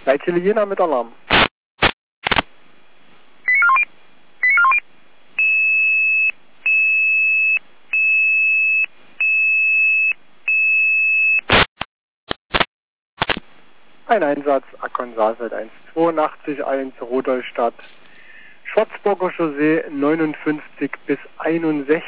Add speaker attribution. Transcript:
Speaker 1: Leitstelle Jena mit Alarm. Ein Einsatz, Akon Saarfeld 182, Rudolstadt, Schwarzburger Chaussee 59 bis 61.